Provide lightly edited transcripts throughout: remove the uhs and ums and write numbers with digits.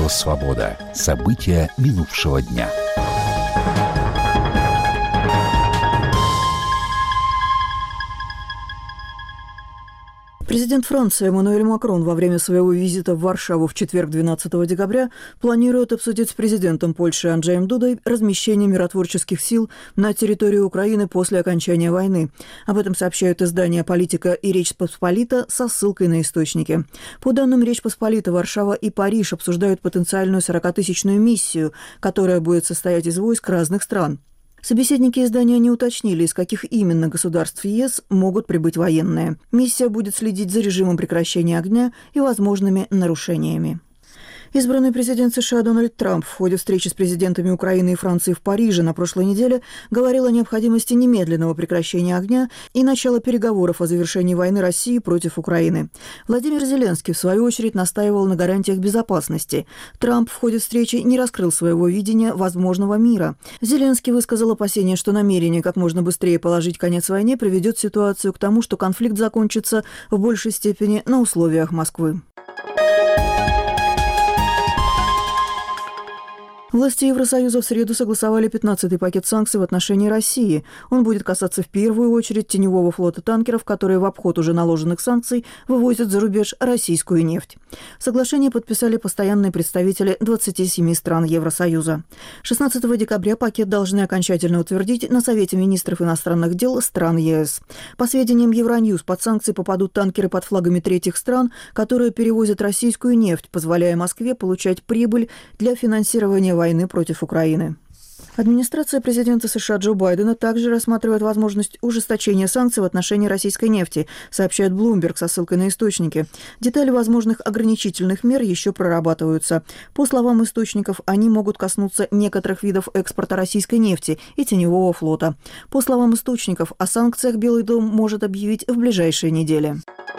Радио «Свобода». События минувшего дня. Президент Франции Эммануэль Макрон во время своего визита в Варшаву в четверг 12 декабря планирует обсудить с президентом Польши Анджеем Дудой размещение миротворческих сил на территории Украины после окончания войны. Об этом сообщают издания «Политика» и «Речь Посполита» со ссылкой на источники. По данным «Речь Посполита», Варшава и Париж обсуждают потенциальную 40-тысячную миссию, которая будет состоять из войск разных стран. Собеседники издания не уточнили, из каких именно государств ЕС могут прибыть военные. Миссия будет следить за режимом прекращения огня и возможными нарушениями. Избранный президент США Дональд Трамп в ходе встречи с президентами Украины и Франции в Париже на прошлой неделе говорил о необходимости немедленного прекращения огня и начала переговоров о завершении войны России против Украины. Владимир Зеленский, в свою очередь, настаивал на гарантиях безопасности. Трамп в ходе встречи не раскрыл своего видения возможного мира. Зеленский высказал опасение, что намерение как можно быстрее положить конец войне приведет ситуацию к тому, что конфликт закончится в большей степени на условиях Москвы. Власти Евросоюза в среду согласовали 15-й пакет санкций в отношении России. Он будет касаться в первую очередь теневого флота танкеров, которые в обход уже наложенных санкций вывозят за рубеж российскую нефть. Соглашение подписали постоянные представители 27 стран Евросоюза. 16 декабря пакет должны окончательно утвердить на Совете министров иностранных дел стран ЕС. По сведениям Евроньюз, под санкции попадут танкеры под флагами третьих стран, которые перевозят российскую нефть, позволяя Москве получать прибыль для финансирования войны против Украины. Администрация президента США Джо Байдена также рассматривает возможность ужесточения санкций в отношении российской нефти, сообщает Bloomberg со ссылкой на источники. Детали возможных ограничительных мер еще прорабатываются. По словам источников, они могут коснуться некоторых видов экспорта российской нефти и теневого флота. По словам источников, о санкциях Белый дом может объявить в ближайшие недели.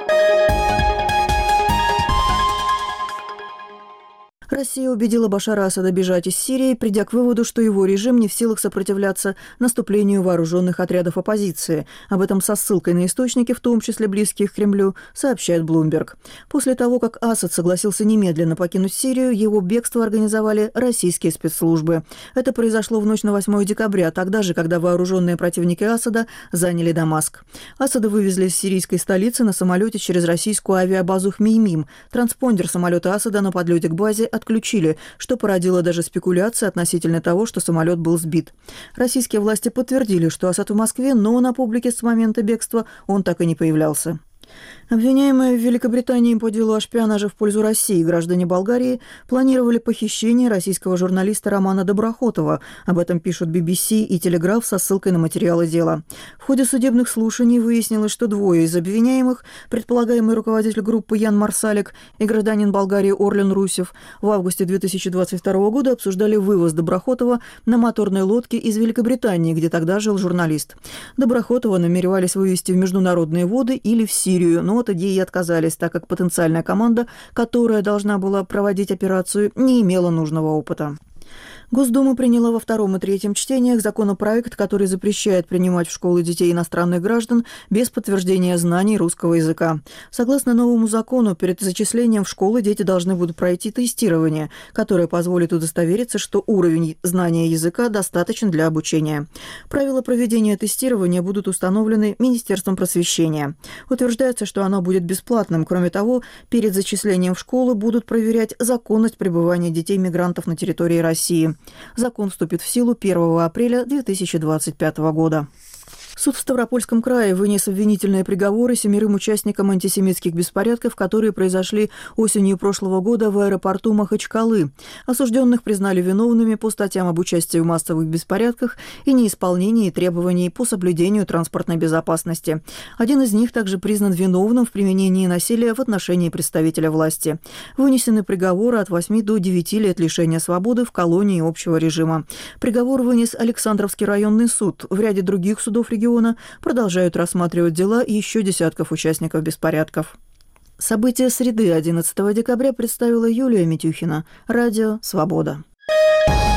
Россия убедила Башара Асада бежать из Сирии, придя к выводу, что его режим не в силах сопротивляться наступлению вооруженных отрядов оппозиции. Об этом со ссылкой на источники, в том числе близких к Кремлю, сообщает Bloomberg. После того, как Асад согласился немедленно покинуть Сирию, его бегство организовали российские спецслужбы. Это произошло в ночь на 8 декабря, тогда же, когда вооруженные противники Асада заняли Дамаск. Асада вывезли из сирийской столицы на самолете через российскую авиабазу Хмеймим. Транспондер самолета Асада на подлете к базе отключили, что породило даже спекуляции относительно того, что самолет был сбит. Российские власти подтвердили, что Асад в Москве, но на публике с момента бегства он так и не появлялся. Обвиняемые в Великобритании по делу о шпионаже в пользу России граждане Болгарии планировали похищение российского журналиста Романа Доброхотова. Об этом пишут BBC и Телеграф со ссылкой на материалы дела. В ходе судебных слушаний выяснилось, что двое из обвиняемых, предполагаемый руководитель группы Ян Марсалик и гражданин Болгарии Орлен Русев, в августе 2022 года обсуждали вывоз Доброхотова на моторной лодке из Великобритании, где тогда жил журналист. Доброхотова намеревались вывезти в международные воды или в Сирию, но от идеи отказались, так как потенциальная команда, которая должна была проводить операцию, не имела нужного опыта. Госдума приняла во втором и третьем чтениях законопроект, который запрещает принимать в школы детей иностранных граждан без подтверждения знаний русского языка. Согласно новому закону, перед зачислением в школы дети должны будут пройти тестирование, которое позволит удостовериться, что уровень знания языка достаточен для обучения. Правила проведения тестирования будут установлены Министерством просвещения. Утверждается, что оно будет бесплатным. Кроме того, перед зачислением в школы будут проверять законность пребывания детей-мигрантов на территории России. Закон вступит в силу 1 апреля 2025 года. Суд в Ставропольском крае вынес обвинительные приговоры 7 участникам антисемитских беспорядков, которые произошли осенью прошлого года в аэропорту Махачкалы. Осужденных признали виновными по статьям об участии в массовых беспорядках и неисполнении требований по соблюдению транспортной безопасности. Один из них также признан виновным в применении насилия в отношении представителя власти. Вынесены приговоры от 8 до 9 лет лишения свободы в колонии общего режима. Приговор вынес Александровский районный суд. В ряде других судов региона продолжают рассматривать дела еще десятков участников беспорядков. События среды 11 декабря представила Юлия Митюхина. Радио «Свобода».